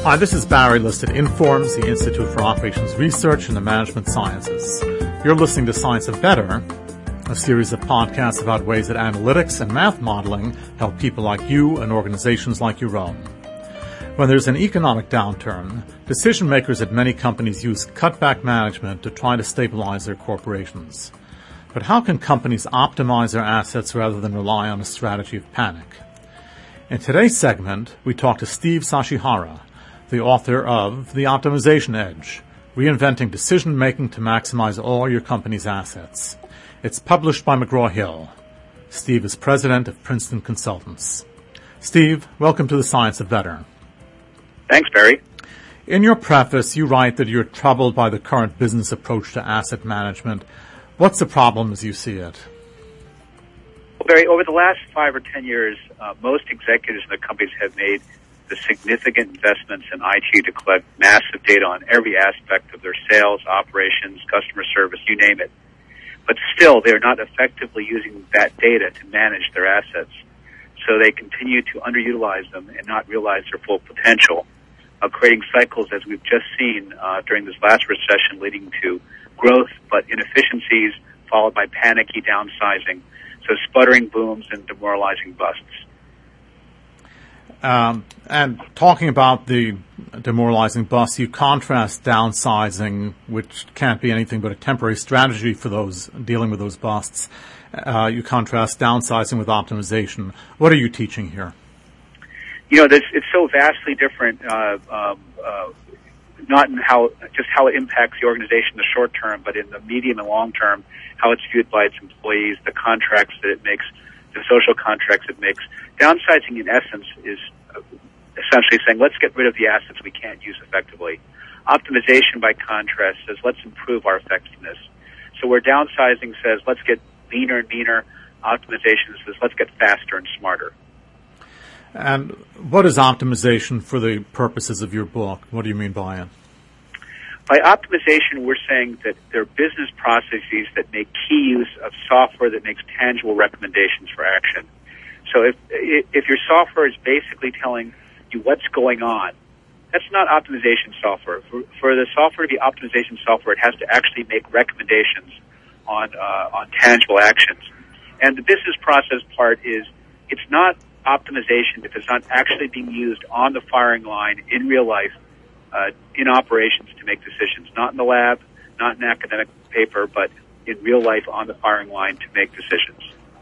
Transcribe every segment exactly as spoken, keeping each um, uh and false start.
Hi, this is Barry List at Informs, the Institute for Operations Research and the Management Sciences. You're listening to Science of Better, a series of podcasts about ways that analytics and math modeling help people like you and organizations like your own. When there's an economic downturn, decision makers at many companies use cutback management to try to stabilize their corporations. But how can companies optimize their assets rather than rely on a strategy of panic? In today's segment, we talk to Steve Sashihara, the author of The Optimization Edge, Reinventing Decision-Making to Maximize All Your Company's Assets. It's published by McGraw-Hill. Steve is president of Princeton Consultants. Steve, welcome to the Science of Better. Thanks, Barry. In your preface, you write that you're troubled by the current business approach to asset management. What's the problem as you see it? Well, Barry, over the last five or ten years, uh, most executives in the companies have made the significant investments in I T to collect massive data on every aspect of their sales, operations, customer service, you name it. But still, they're not effectively using that data to manage their assets. So they continue to underutilize them and not realize their full potential, uh, creating cycles, as we've just seen uh, during this last recession, leading to growth but inefficiencies, followed by panicky downsizing, so sputtering booms and demoralizing busts. Um, and talking about the demoralizing bust, you contrast downsizing, which can't be anything but a temporary strategy for those dealing with those busts. Uh, you contrast downsizing with optimization. What are you teaching here? You know, this, it's so vastly different, uh, um, uh, not in how just how it impacts the organization in the short term, but in the medium and long term, how it's viewed by its employees, the contracts that it makes, the social contracts it makes. Downsizing, in essence, is essentially saying, let's get rid of the assets we can't use effectively. Optimization, by contrast, says, let's improve our effectiveness. So where downsizing says, let's get leaner and meaner, optimization says, let's get faster and smarter. And what is optimization for the purposes of your book? What do you mean by it? By optimization, we're saying that there are business processes that make key use of software that makes tangible recommendations for action. So if if your software is basically telling you what's going on, that's not optimization software. For, for the software to be optimization software, it has to actually make recommendations on uh, on tangible actions. And the business process part is it's not optimization if it's not actually being used on the firing line in real life, uh, in operations to make decisions, not in the lab, not in academic paper, but in real life on the firing line to make decisions.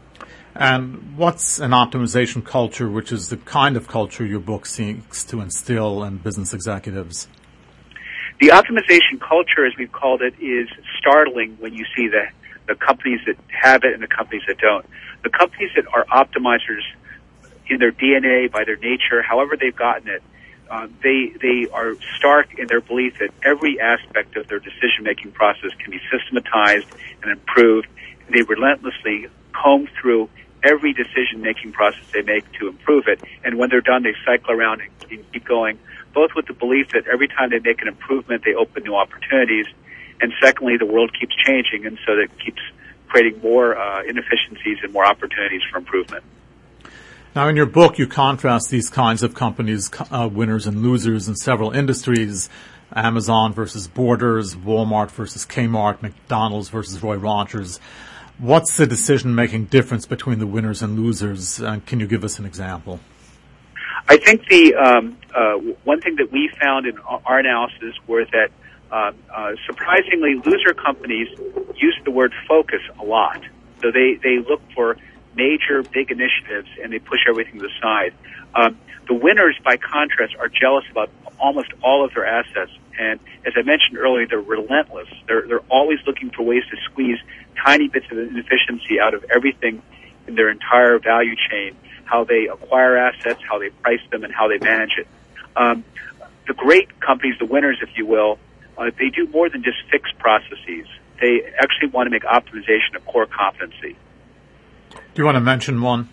And what's an optimization culture, which is the kind of culture your book seeks to instill in business executives? The optimization culture, as we've called it, is startling when you see the, the companies that have it and the companies that don't. The companies that are optimizers in their D N A, by their nature, however they've gotten it, uh, they they are stark in their belief that every aspect of their decision-making process can be systematized and improved. They relentlessly comb through every decision-making process they make to improve it, and when they're done, they cycle around and keep going, both with the belief that every time they make an improvement, they open new opportunities, and secondly, the world keeps changing, and so that keeps creating more uh, inefficiencies and more opportunities for improvement. Now, in your book, you contrast these kinds of companies, uh, winners and losers in several industries, Amazon versus Borders, Walmart versus Kmart, McDonald's versus Roy Rogers. What's the decision-making difference between the winners and losers? Uh, can you give us an example? I think the um, uh, one thing that we found in our analysis were that uh, uh, surprisingly, loser companies use the word focus a lot. So they, they look for major, big initiatives, and they push everything to the side. Um, the winners, by contrast, are jealous about almost all of their assets. And as I mentioned earlier, they're relentless. They're, they're always looking for ways to squeeze tiny bits of inefficiency out of everything in their entire value chain, how they acquire assets, how they price them, and how they manage it. Um, the great companies, the winners, if you will, uh, they do more than just fix processes. They actually want to make optimization a core competency. Do you want to mention one?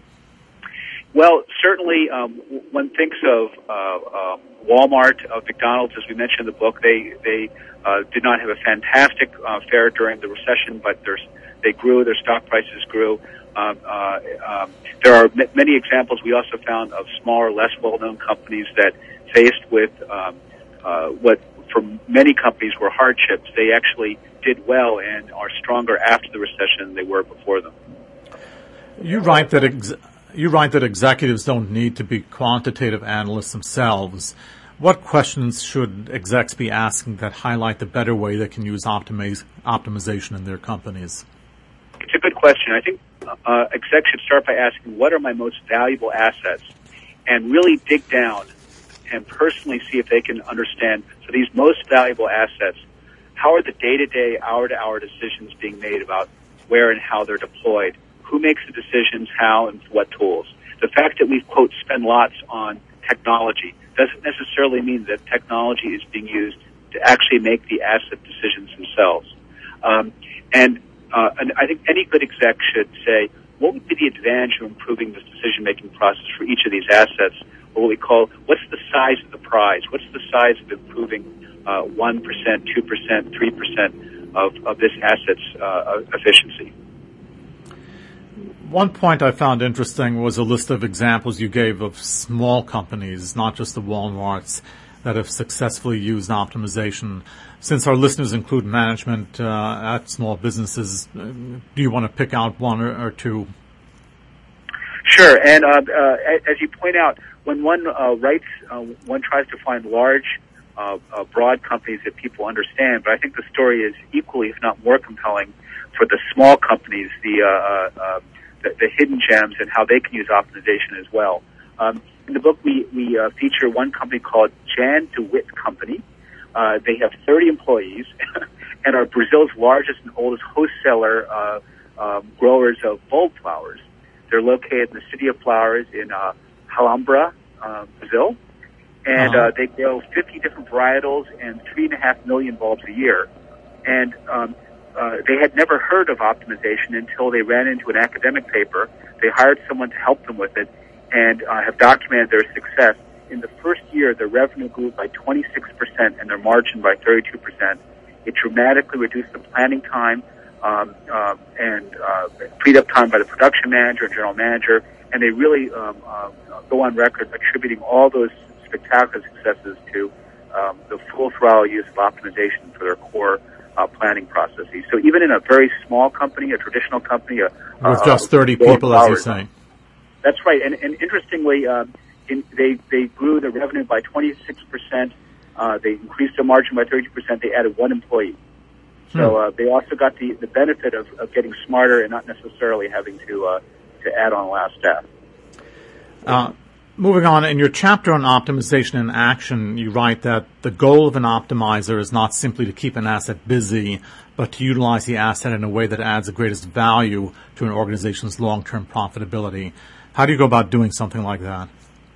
Well, certainly, um, one thinks of uh, uh, Walmart, of McDonald's, as we mentioned in the book. They they uh, did not have a fantastic uh, fare during the recession, but they grew. Their stock prices grew. Um, uh, um, there are m- many examples we also found of smaller, less well-known companies that faced with um, uh, what for many companies were hardships, they actually did well and are stronger after the recession than they were before them. You write that ex- you write that executives don't need to be quantitative analysts themselves. What questions should execs be asking that highlight the better way they can use optimiz- optimization in their companies? It's a good question. I think uh, execs should start by asking, what are my most valuable assets? And really dig down and personally see if they can understand, so these most valuable assets, how are the day-to-day, hour-to-hour decisions being made about where and how they're deployed? Who makes the decisions, how, and what tools? The fact that we, quote, spend lots on technology doesn't necessarily mean that technology is being used to actually make the asset decisions themselves. Um, and, uh, and I think any good exec should say, what would be the advantage of improving this decision-making process for each of these assets, or what we call, what's the size of the prize? What's the size of improving uh, one percent, two percent, three percent of, of this asset's uh, efficiency? One point I found interesting was a list of examples you gave of small companies, not just the Walmarts, that have successfully used optimization. Since our listeners include management uh, at small businesses, uh, do you want to pick out one or, or two? Sure. And uh, uh, as you point out, when one uh, writes, uh, one tries to find large, uh, uh, broad companies that people understand. But I think the story is equally, if not more compelling, for the small companies, the uh, uh, The, the hidden gems, and how they can use optimization as well. Um, in the book, we, we uh, feature one company called Jan de Wit Company. Uh, they have thirty employees and are Brazil's largest and oldest wholesaler uh, um, growers of bulb flowers. They're located in the City of Flowers in uh, Alhambra, uh, Brazil, and uh-huh. uh, they grow fifty different varietals and three and a half million bulbs a year. And um, Uh, they had never heard of optimization until they ran into an academic paper. They hired someone to help them with it and uh, have documented their success. In the first year, their revenue grew by twenty-six percent and their margin by thirty-two percent. It dramatically reduced the planning time um, um, and uh, freed up time by the production manager and general manager, and they really um, uh, go on record attributing all those spectacular successes to um, the full throttle use of optimization for their core Uh, planning processes. So even in a very small company, a traditional company, a, with uh, just thirty people, as you say. That's right. And, and interestingly, uh, in, they they grew their revenue by twenty-six percent. Uh, they increased their margin by thirty percent. They added one employee. So uh, they also got the, the benefit of, of getting smarter and not necessarily having to uh, to add on a last staff. Uh, Moving on, in your chapter on optimization in action, you write that the goal of an optimizer is not simply to keep an asset busy, but to utilize the asset in a way that adds the greatest value to an organization's long-term profitability. How do you go about doing something like that?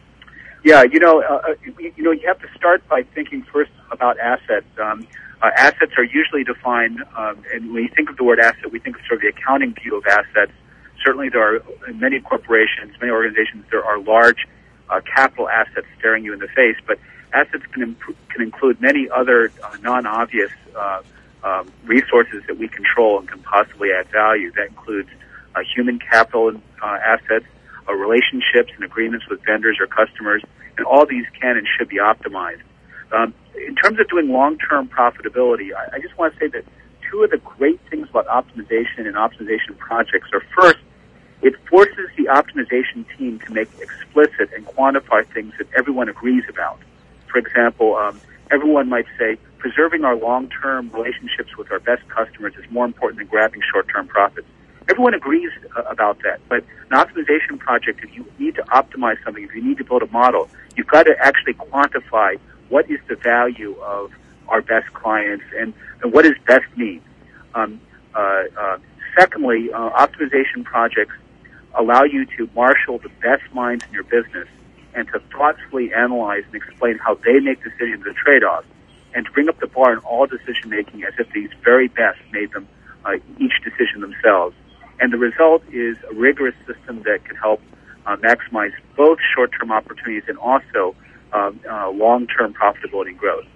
Yeah, you know, uh, you know, you have to start by thinking first about assets. Um, uh, assets are usually defined, um, and when you think of the word asset, we think of sort of the accounting view of assets. Certainly, there are in many corporations, many organizations, there are large Uh, capital assets staring you in the face, but assets can, imp- can include many other uh, non-obvious uh, um, resources that we control and can possibly add value. That includes uh, human capital uh, assets, uh, relationships and agreements with vendors or customers, and all these can and should be optimized. Um, in terms of doing long-term profitability, I, I just want to say that two of the great things about optimization and optimization projects are, first, it forces the optimization team to make explicit and quantify things that everyone agrees about. For example, um, everyone might say, preserving our long-term relationships with our best customers is more important than grabbing short-term profits. Everyone agrees uh, about that, but an optimization project, if you need to optimize something, if you need to build a model, you've got to actually quantify what is the value of our best clients and, and what does best mean. Um, uh, uh, secondly, uh, optimization projects allow you to marshal the best minds in your business and to thoughtfully analyze and explain how they make decisions and trade-offs, and to bring up the bar in all decision-making as if these very best made them uh, each decision themselves. And the result is a rigorous system that can help uh, maximize both short-term opportunities and also um, uh, long-term profitability and growth.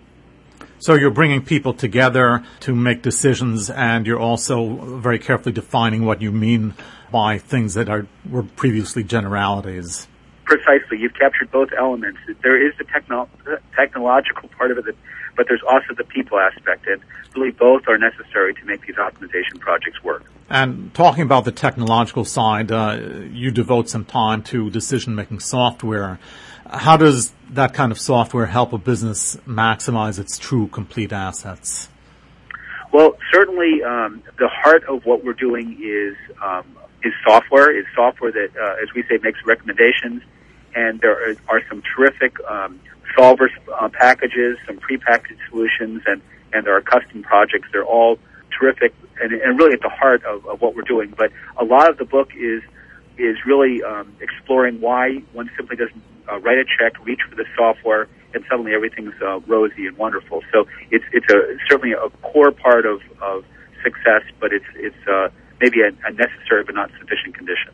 So you're bringing people together to make decisions, and you're also very carefully defining what you mean by things that are were previously generalities. precisely. You've captured both elements. There is the techno- technological part of it, but there's also the people aspect, and really both are necessary to make these optimization projects work. And talking about the technological side, uh, you devote some time to decision-making software. How does that kind of software help a business maximize its true complete assets? Well, certainly um, the heart of what we're doing is um, is software. Is software that, uh, as we say, makes recommendations, and there are, are some terrific um, solver uh, packages, some prepackaged solutions, and, and there are custom projects. They're all terrific and, and really at the heart of, of what we're doing. But a lot of the book is is really um, exploring why one simply doesn't uh, write a check, reach for the software, and suddenly everything's uh, rosy and wonderful. So it's it's a certainly a core part of, of success, but it's it's uh, maybe a, a necessary but not sufficient condition.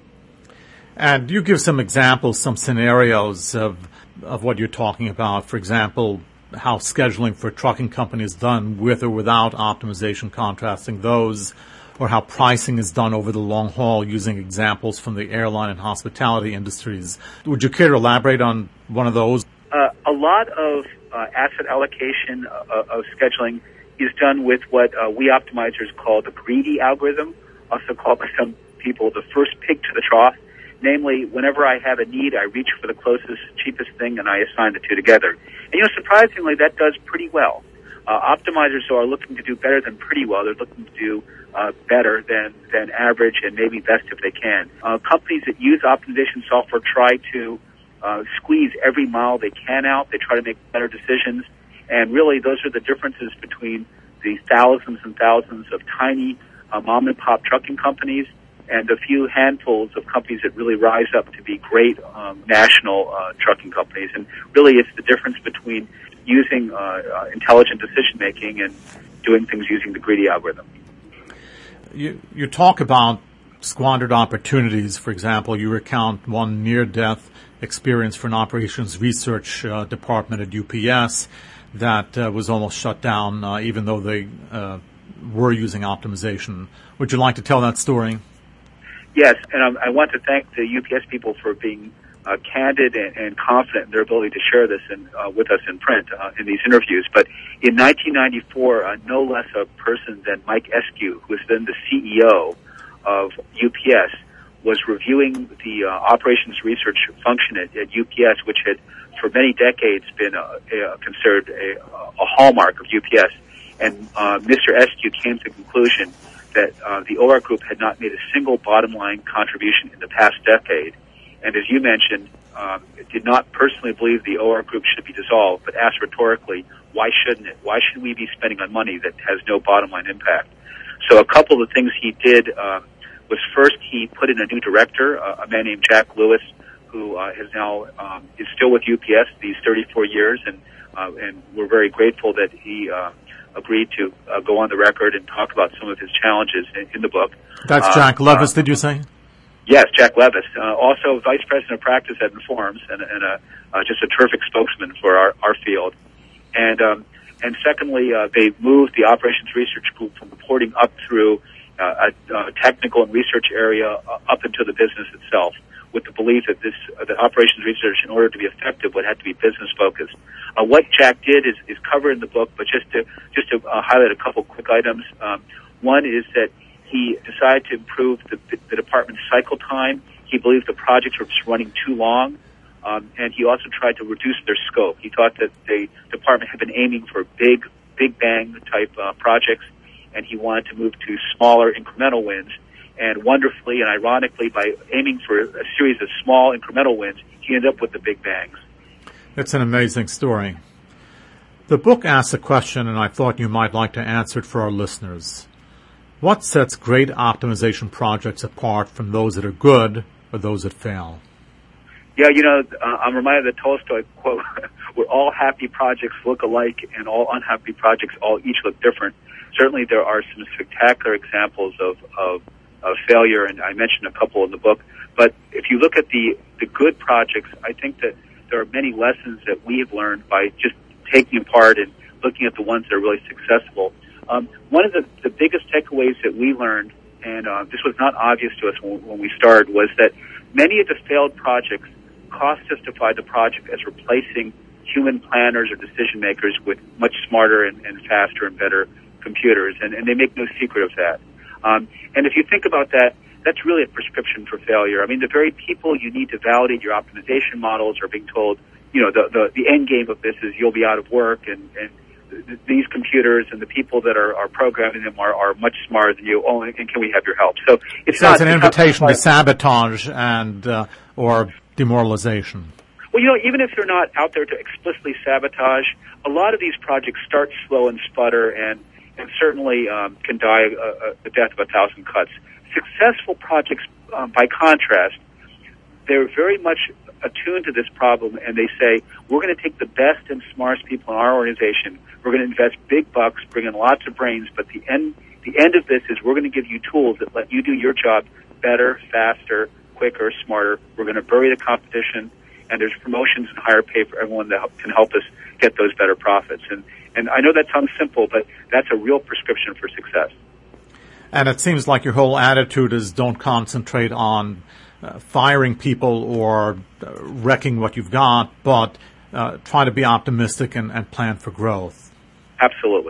And you give some examples, some scenarios of of what you're talking about. For example, how scheduling for a trucking company is done with or without optimization, contrasting those, or how pricing is done over the long haul using examples from the airline and hospitality industries. Would you care to elaborate on one of those? Uh, a lot of uh, asset allocation uh, of scheduling is done with what uh, we optimizers call the greedy algorithm, also called by some people the first pig to the trough. Namely, whenever I have a need, I reach for the closest, cheapest thing, and I assign the two together. And, you know, surprisingly, that does pretty well. Uh, optimizers are looking to do better than pretty well. They're looking to do uh, better than, than average and maybe best if they can. Uh, companies that use optimization software try to uh, squeeze every mile they can out. They try to make better decisions. And really, those are the differences between the thousands and thousands of tiny uh, mom-and-pop trucking companies and a few handfuls of companies that really rise up to be great um, national uh, trucking companies. And really, it's the difference between using uh, uh, intelligent decision-making and doing things using the greedy algorithm. You, you talk about squandered opportunities. For example, you recount one near-death experience for an operations research uh, department at U P S that uh, was almost shut down, uh, even though they uh, were using optimization. Would you like to tell that story? Yes, and um, I want to thank the U P S people for being uh, candid and, and confident in their ability to share this in, uh, with us in print uh, in these interviews. But in nineteen ninety-four, uh, no less a person than Mike Eskew, who was then the C E O of U P S, was reviewing the uh, operations research function at, at U P S, which had for many decades been a, a, considered a, a hallmark of U P S. And uh, Mister Eskew came to the conclusion that uh, the O R Group had not made a single bottom-line contribution in the past decade. And as you mentioned, um, did not personally believe the O R Group should be dissolved, but asked rhetorically, why shouldn't it? Why should we be spending on money that has no bottom-line impact? So a couple of the things he did um, was first he put in a new director, uh, a man named Jack Lewis, who uh, has now um, is still with U P S these thirty-four years, and uh, and we're very grateful that he uh, agreed to uh, go on the record and talk about some of his challenges in, in the book. That's uh, Jack Levis, uh, did you say? Yes, Jack Levis, uh, also vice president of practice at Informs, and, and a, uh, just a terrific spokesman for our, our field. And um, and secondly, uh, they moved the operations research group from reporting up through uh, a, a technical and research area uh, up into the business itself, with the belief that this uh, that operations research, in order to be effective, would have to be business focused. Uh, what Jack did is, is covered in the book, but just to just to uh, highlight a couple quick items. Um, one is that he decided to improve the, the department's cycle time. He believed the projects were just running too long, um, and he also tried to reduce their scope. He thought that the department had been aiming for big, big bang type uh, projects, and he wanted to move to smaller incremental wins. And wonderfully and ironically, by aiming for a series of small incremental wins, he ended up with the big bangs. It's an amazing story. The book asks a question, and I thought you might like to answer it for our listeners. What sets great optimization projects apart from those that are good or those that fail? Yeah, you know, uh, I'm reminded of the Tolstoy quote, where all happy projects look alike and all unhappy projects all each look different. Certainly there are some spectacular examples of, of of failure, and I mentioned a couple in the book. But if you look at the, the good projects, I think that there are many lessons that we have learned by just taking apart and looking at the ones that are really successful. Um, one of the, the biggest takeaways that we learned, and uh, this was not obvious to us when, when we started, was that many of the failed projects cost justify the project as replacing human planners or decision makers with much smarter and, and faster and better computers, and, and they make no secret of that. Um, and if you think about that, that's really a prescription for failure. I mean, the very people you need to validate your optimization models are being told, you know, the, the, the end game of this is you'll be out of work, and, and th- these computers and the people that are, are programming them are, are much smarter than you. Oh, and can we have your help? So it's so not it's an it's invitation not, to sabotage and uh, or demoralization. Well, you know, even if they're not out there to explicitly sabotage, a lot of these projects start slow and sputter, and and certainly um, can die a, a death of a thousand cuts. Successful projects, um, by contrast, they're very much attuned to this problem, and they say, we're going to take the best and smartest people in our organization. We're going to invest big bucks, bring in lots of brains, but the end, the end of this is we're going to give you tools that let you do your job better, faster, quicker, smarter. We're going to bury the competition, and there's promotions and higher pay for everyone that can help us get those better profits. And, and I know that sounds simple, but that's a real prescription for success. And it seems like your whole attitude is don't concentrate on uh, firing people or uh, wrecking what you've got, but uh, try to be optimistic and, and plan for growth. Absolutely.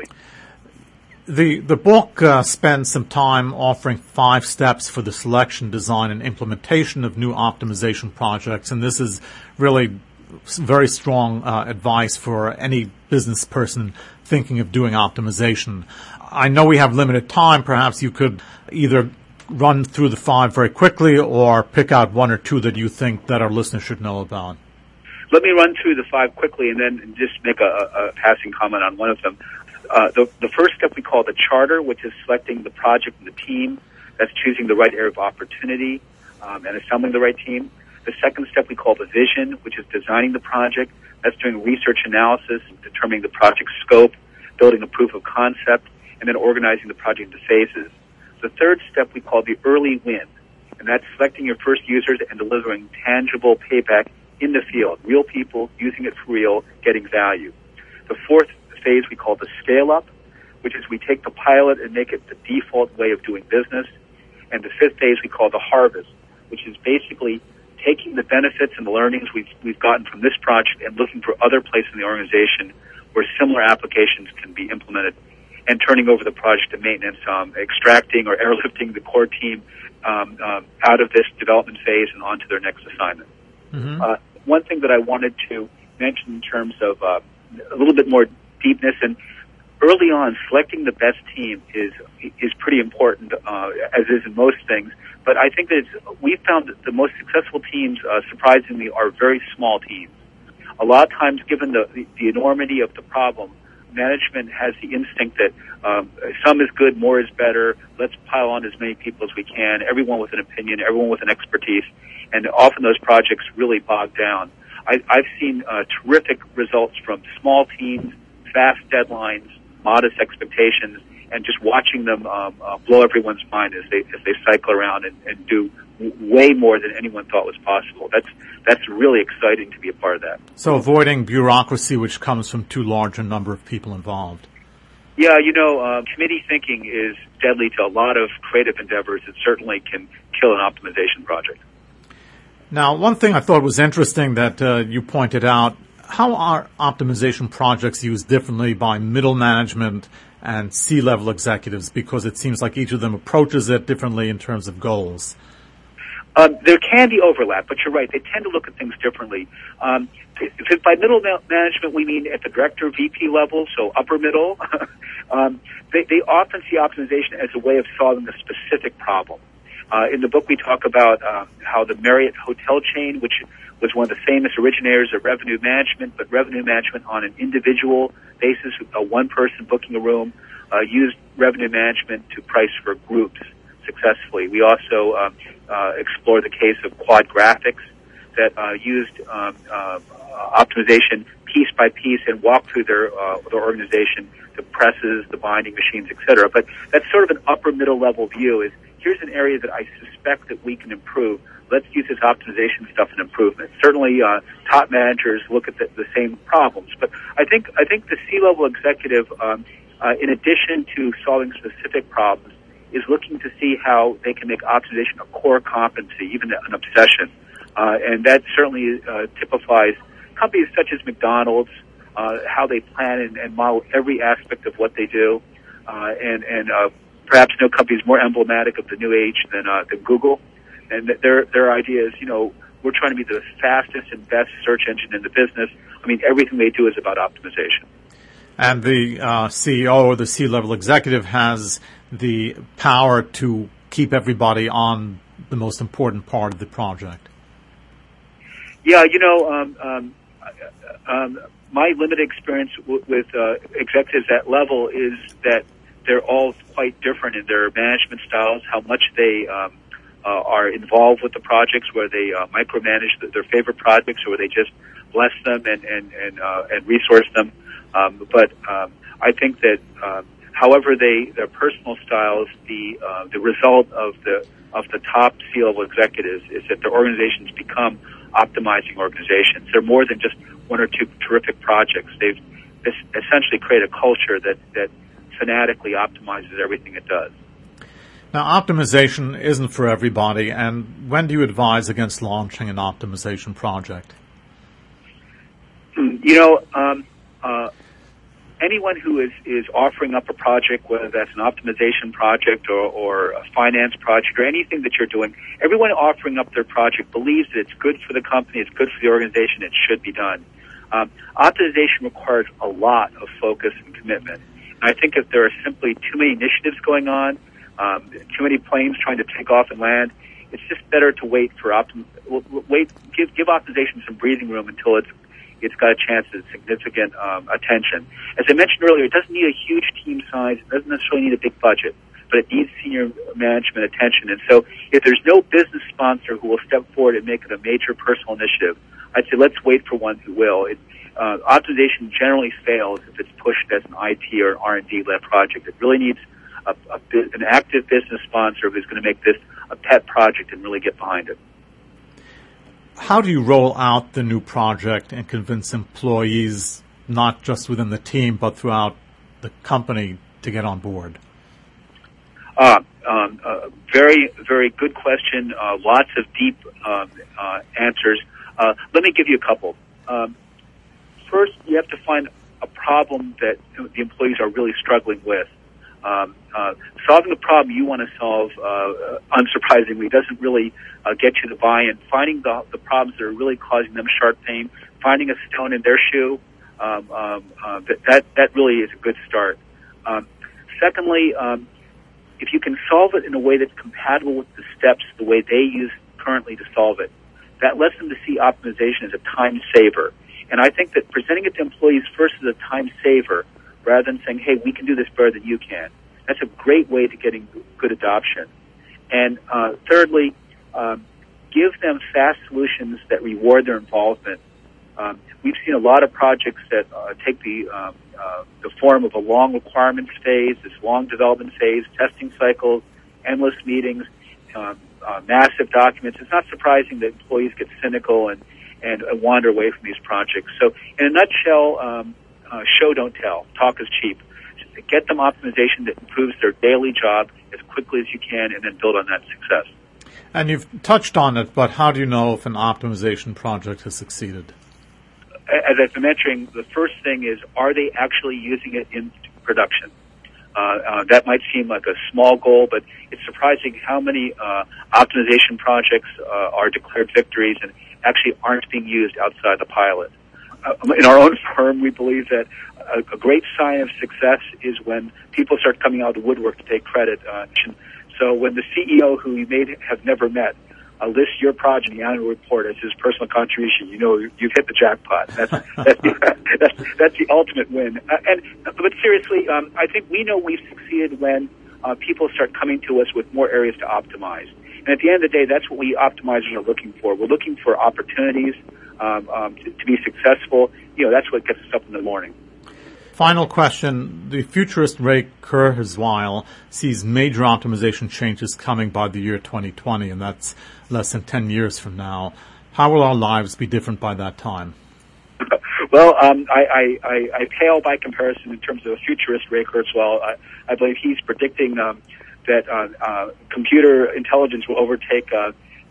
The the book uh, spends some time offering five steps for the selection, design, and implementation of new optimization projects, and this is really very strong uh, advice for any business person thinking of doing optimization. I know we have limited time. Perhaps you could either run through the five very quickly or pick out one or two that you think that our listeners should know about. Let me run through the five quickly and then just make a, a passing comment on one of them. Uh, the, the first step we call the charter, which is selecting the project and the team. That's choosing the right area of opportunity um, and assembling the right team. The second step we call the vision, which is designing the project. That's doing research analysis, determining the project scope, building a proof of concept, and then organizing the project into phases. The third step we call the early win, and that's selecting your first users and delivering tangible payback in the field, real people using it for real, getting value. The fourth phase we call the scale-up, which is we take the pilot and make it the default way of doing business. And the fifth phase we call the harvest, which is basically taking the benefits and the learnings we've, we've gotten from this project and looking for other places in the organization where similar applications can be implemented, and turning over the project to maintenance, um, extracting or airlifting the core team um, um, out of this development phase and onto their next assignment. Mm-hmm. Uh, one thing that I wanted to mention in terms of uh, a little bit more deepness, and early on, selecting the best team is is pretty important, uh, as is in most things. But I think that it's, we found that the most successful teams, uh, surprisingly, are very small teams. A lot of times, given the, the, the enormity of the problem, management has the instinct that um, some is good, more is better. Let's pile on as many people as we can, everyone with an opinion, everyone with an expertise, and often those projects really bog down. I, I've seen uh, terrific results from small teams, fast deadlines, modest expectations, and just watching them um, uh, blow everyone's mind as they as they cycle around and, and do w- way more than anyone thought was possible. That's that's really exciting to be a part of that. So avoiding bureaucracy, which comes from too large a number of people involved. Yeah, you know, uh, committee thinking is deadly to a lot of creative endeavors. It certainly can kill an optimization project. Now, one thing I thought was interesting that uh, you pointed out, how are optimization projects used differently by middle management and C-level executives? Because it seems like each of them approaches it differently in terms of goals. Um, there can be overlap, but you're right. They tend to look at things differently. Um, if by middle management, we mean at the director, V P level, so upper middle, um, they, they often see optimization as a way of solving a specific problem. Uh, in the book, we talk about um, how the Marriott hotel chain, which was one of the famous originators of revenue management, but revenue management on an individual basis, a one-person booking a room, uh, used revenue management to price for groups successfully. We also um, uh, explore the case of Quad Graphics that uh, used um, uh, optimization piece by piece and walked through their, uh, their organization, the presses, the binding machines, et cetera. But that's sort of an upper-middle level view is, here's an area that I suspect that we can improve. Let's use this optimization stuff and improvement. Certainly, uh, top managers look at the, the same problems, but I think I think the C-level executive, um, uh, in addition to solving specific problems, is looking to see how they can make optimization a core competency, even an obsession. Uh, and that certainly uh, typifies companies such as McDonald's, uh, how they plan and, and model every aspect of what they do. Uh, and and uh, perhaps no company is more emblematic of the new age than, uh, than Google. And their their idea is, you know, we're trying to be the fastest and best search engine in the business. I mean, everything they do is about optimization. And the uh, C E O or the C-level executive has the power to keep everybody on the most important part of the project. Yeah, you know, um, um, um, my limited experience w- with uh, executives at level is that they're all quite different in their management styles, how much they um, uh, are involved with the projects, where they uh, micromanage the, their favorite projects, or where they just bless them and and and, uh, and resource them. Um, but um, I think that, um, however they their personal styles, the uh, the result of the of the top C-level executives is that their organizations become optimizing organizations. They're more than just one or two terrific projects. They've essentially created a culture that, that fanatically optimizes everything it does. Now, optimization isn't for everybody, and when do you advise against launching an optimization project? You know, um, uh, anyone who is, is offering up a project, whether that's an optimization project or, or a finance project or anything that you're doing, everyone offering up their project believes that it's good for the company, it's good for the organization, it should be done. Um, optimization requires a lot of focus and commitment. And I think if there are simply too many initiatives going on, um, too many planes trying to take off and land, it's just better to wait for optim- wait, give, give optimization some breathing room until it's it's got a chance at significant um, attention. As I mentioned earlier, it doesn't need a huge team size. It doesn't necessarily need a big budget, but it needs senior management attention. And so if there's no business sponsor who will step forward and make it a major personal initiative, I'd say let's wait for one who will. It, uh, optimization generally fails if it's pushed as an I T or R and D-led project. It really needs a, a, an active business sponsor who's going to make this a pet project and really get behind it. How do you roll out the new project and convince employees, not just within the team, but throughout the company, to get on board? Uh, um, uh, very, very good question. Uh, lots of deep um, uh, answers. Uh, let me give you a couple. Um, first, you have to find a problem that the employees are really struggling with. Um, uh, solving the problem you want to solve, uh, unsurprisingly, doesn't really uh, get you the buy-in. Finding the, the problems that are really causing them sharp pain, finding a stone in their shoe, um, um, uh, that, that that really is a good start. Um, secondly, um, if you can solve it in a way that's compatible with the steps the way they use currently to solve it, that lets them to see optimization as a time saver. And I think that presenting it to employees first as a time saver, rather than saying, hey, we can do this better than you can, that's a great way to getting good adoption. And uh, thirdly, um, give them fast solutions that reward their involvement. Um, we've seen a lot of projects that uh, take the um, uh, the form of a long requirements phase, this long development phase, testing cycles, endless meetings, um, uh, massive documents. It's not surprising that employees get cynical and, and uh, wander away from these projects. So in a nutshell, um, uh, show, don't tell. Talk is cheap. Get them optimization that improves their daily job as quickly as you can, and then build on that success. And you've touched on it, but how do you know if an optimization project has succeeded? As I've been mentioning, the first thing is, are they actually using it in production? Uh, uh, that might seem like a small goal, but it's surprising how many uh, optimization projects uh, are declared victories and actually aren't being used outside the pilot. Uh, in our own firm, we believe that a, a great sign of success is when people start coming out of the woodwork to take credit. Uh, so when the C E O, who you may have never met, uh, lists your project in the annual report as his personal contribution, you know you've hit the jackpot. That's that's the, that's, that's the ultimate win. Uh, and but seriously, um, I think we know we've succeeded when uh, people start coming to us with more areas to optimize. And at the end of the day, that's what we optimizers are looking for. We're looking for opportunities um, um, to, to be successful. You know, that's what gets us up in the morning. Final question. The futurist Ray Kurzweil sees major optimization changes coming by the year twenty twenty, and that's less than ten years from now. How will our lives be different by that time? Well, um, I, I, I pale by comparison in terms of a futurist Ray Kurzweil. I, I believe he's predicting um, that uh, uh, computer intelligence will overtake uh,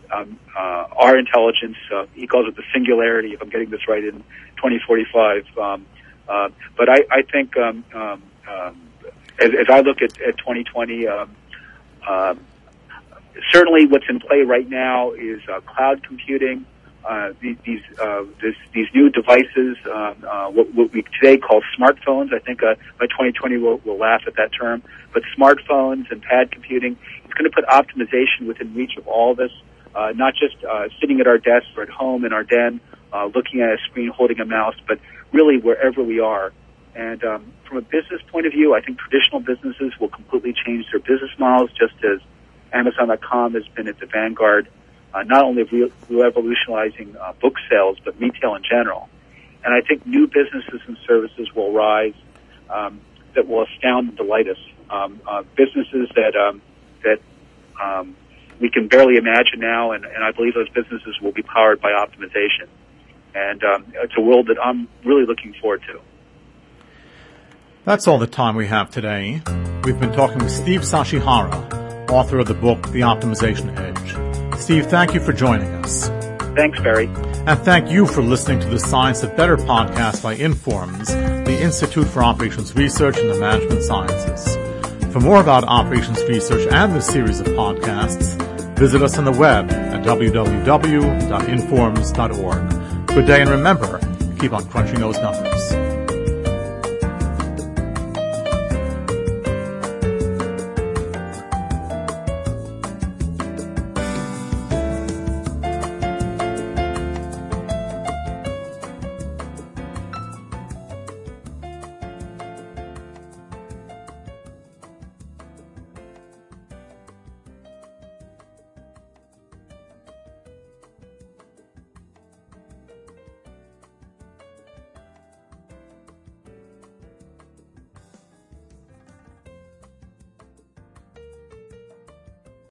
um, uh, our intelligence, uh, he calls it the singularity, if I'm getting this right, in twenty forty-five. Um, uh, but I, I think um, um, um, as, as I look at, at twenty twenty, um, um, certainly what's in play right now is uh, cloud computing. Uh, these these, uh, this, these new devices, uh, uh, what, what we today call smartphones. I think uh, by twenty twenty we'll, we'll laugh at that term. But smartphones and pad computing, it's going to put optimization within reach of all of us, uh, not just uh, sitting at our desks or at home in our den, uh, looking at a screen, holding a mouse, but really wherever we are. And um, from a business point of view, I think traditional businesses will completely change their business models, just as Amazon dot com has been at the vanguard. Uh, not only re- revolutionizing uh, book sales, but retail in general. And I think new businesses and services will rise um, that will astound and delight us. Um, uh, businesses that um, that um, we can barely imagine now, and, and I believe those businesses will be powered by optimization. And um, it's a world that I'm really looking forward to. That's all the time we have today. We've been talking with Steve Sashihara, author of the book, The Optimization Edge. Steve, thank you for joining us. Thanks, Barry. And thank you for listening to the Science of Better podcast by Informs, the Institute for Operations Research and the Management Sciences. For more about operations research and this series of podcasts, visit us on the web at w w w dot informs dot org. Good day, and remember, keep on crunching those numbers.